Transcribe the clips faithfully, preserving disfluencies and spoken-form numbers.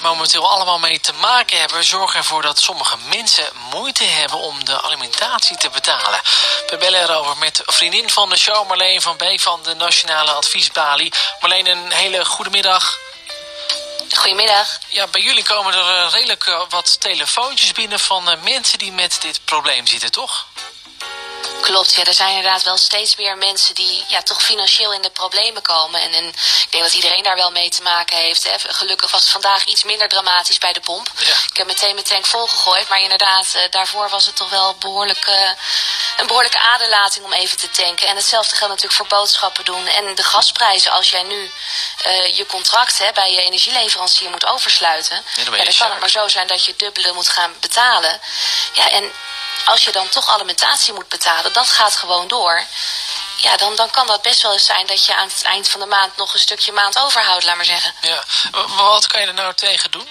momenteel allemaal mee te maken hebben, zorgen ervoor dat sommige mensen moeite hebben om de alimentatie te betalen. We bellen erover met vriendin van de show, Marleen van Beek van de Nationale Adviesbalie. Marleen, een hele goede middag. Goedemiddag. Ja, bij jullie komen er redelijk uh, wat telefoontjes binnen van uh, mensen die met dit probleem zitten, toch? Klopt, ja, er zijn inderdaad wel steeds meer mensen die ja, toch financieel in de problemen komen. En, en ik denk dat iedereen daar wel mee te maken heeft. Hè. Gelukkig was het vandaag iets minder dramatisch bij de pomp. Ja. Ik heb meteen mijn tank volgegooid, maar inderdaad, uh, daarvoor was het toch wel behoorlijk, uh, een behoorlijke aderlating om even te tanken. En hetzelfde geldt natuurlijk voor boodschappen doen. En de gasprijzen, als jij nu uh, je contract hè, bij je energieleverancier moet oversluiten, ja, dan, ja, dan kan het maar zo zijn dat je het dubbele moet gaan betalen. Ja, en als je dan toch alimentatie moet betalen, dat gaat gewoon door. Ja, dan, dan kan dat best wel eens zijn dat je aan het eind van de maand nog een stukje maand overhoudt, laat maar zeggen. Ja, wat kan je er nou tegen doen?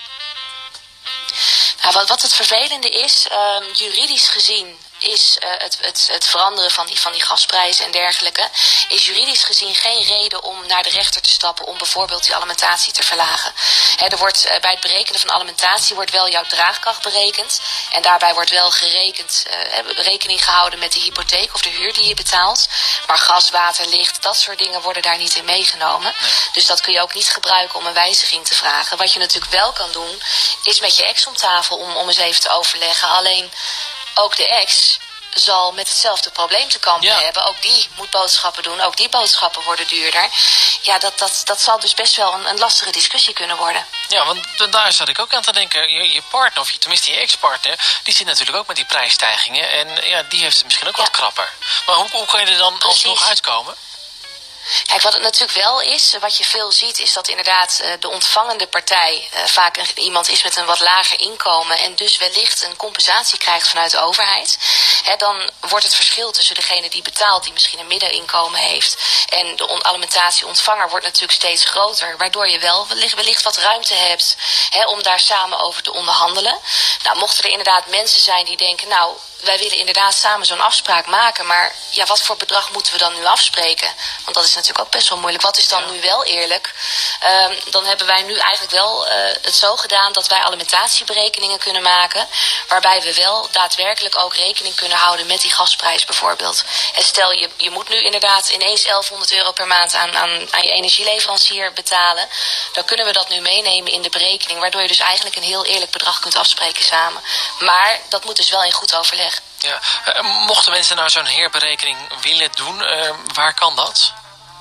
Nou, wat, wat het vervelende is, um, juridisch gezien is uh, het, het, het veranderen van die, van die gasprijzen en dergelijke, is juridisch gezien geen reden om naar de rechter te stappen om bijvoorbeeld die alimentatie te verlagen. He, er wordt uh, bij het berekenen van alimentatie wordt wel jouw draagkracht berekend en daarbij wordt wel gerekend, uh, rekening gehouden met de hypotheek of de huur die je betaalt. Maar gas, water, licht, dat soort dingen worden daar niet in meegenomen. Nee. Dus dat kun je ook niet gebruiken om een wijziging te vragen. Wat je natuurlijk wel kan doen, is met je ex om tafel om, om eens even te overleggen. Alleen ook de ex zal met hetzelfde probleem te kampen ja. hebben. Ook die moet boodschappen doen. Ook die boodschappen worden duurder. Ja, dat, dat, dat zal dus best wel een, een lastige discussie kunnen worden. Ja, want daar zat ik ook aan te denken. Je, je partner, of je, tenminste je ex-partner, die zit natuurlijk ook met die prijsstijgingen. En ja, die heeft het misschien ook ja. wat krapper. Maar hoe, hoe kan je er dan Precies. alsnog uitkomen? Kijk, wat het natuurlijk wel is, wat je veel ziet, is dat inderdaad uh, de ontvangende partij uh, vaak een, iemand is met een wat lager inkomen en dus wellicht een compensatie krijgt vanuit de overheid. He, dan wordt het verschil tussen degene die betaalt, die misschien een middeninkomen heeft, en de on- alimentatieontvanger wordt natuurlijk steeds groter, waardoor je wel wellicht, wellicht wat ruimte hebt he, om daar samen over te onderhandelen. Nou, mochten er inderdaad mensen zijn die denken, nou, wij willen inderdaad samen zo'n afspraak maken, maar ja, wat voor bedrag moeten we dan nu afspreken? Want dat is natuurlijk ook best wel moeilijk. Wat is dan ja. nu wel eerlijk? Um, dan hebben wij nu eigenlijk wel uh, het zo gedaan dat wij alimentatieberekeningen kunnen maken, waarbij we wel daadwerkelijk ook rekening kunnen houden met die gasprijs bijvoorbeeld. En stel je, je moet nu inderdaad ineens elfhonderd euro per maand aan, aan, aan je energieleverancier betalen, dan kunnen we dat nu meenemen in de berekening, waardoor je dus eigenlijk een heel eerlijk bedrag kunt afspreken samen. Maar dat moet dus wel in goed overleg. Ja. Uh, mochten mensen nou zo'n herberekening willen doen, uh, waar kan dat?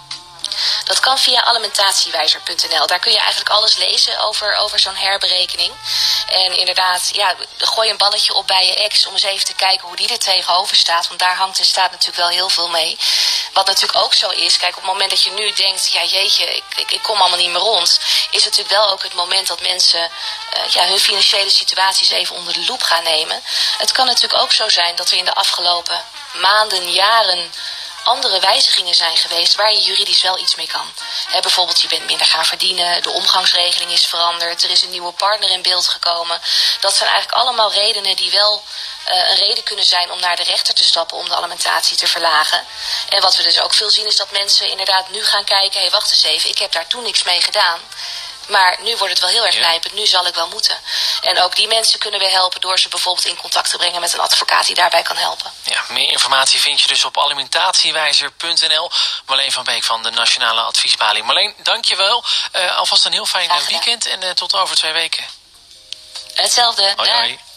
Dat kan via alimentatiewijzer punt n l. Daar kun je eigenlijk alles lezen over, over zo'n herberekening. En inderdaad, ja, gooi een balletje op bij je ex om eens even te kijken hoe die er tegenover staat. Want daar hangt en staat natuurlijk wel heel veel mee. Wat natuurlijk ook zo is, kijk, op het moment dat je nu denkt, ja jeetje, ik, ik, ik kom allemaal niet meer rond, is het natuurlijk wel ook het moment dat mensen uh, ja, hun financiële situaties even onder de loep gaan nemen. Het kan natuurlijk ook zo zijn dat er in de afgelopen maanden, jaren andere wijzigingen zijn geweest waar je juridisch wel iets mee kan. He, bijvoorbeeld je bent minder gaan verdienen, de omgangsregeling is veranderd, er is een nieuwe partner in beeld gekomen. Dat zijn eigenlijk allemaal redenen die wel uh, een reden kunnen zijn om naar de rechter te stappen om de alimentatie te verlagen. En wat we dus ook veel zien is dat mensen inderdaad nu gaan kijken, hé hey, wacht eens even, ik heb daar toen niks mee gedaan. Maar nu wordt het wel heel erg nijpend, nu zal ik wel moeten. En ook die mensen kunnen we helpen door ze bijvoorbeeld in contact te brengen met een advocaat die daarbij kan helpen. Ja, meer informatie vind je dus op alimentatiewijzer punt n l. Marleen van Beek van de Nationale Adviesbalie. Marleen, dankjewel. Uh, alvast een heel fijn weekend en uh, tot over twee weken. Hetzelfde. Hoi, hoi.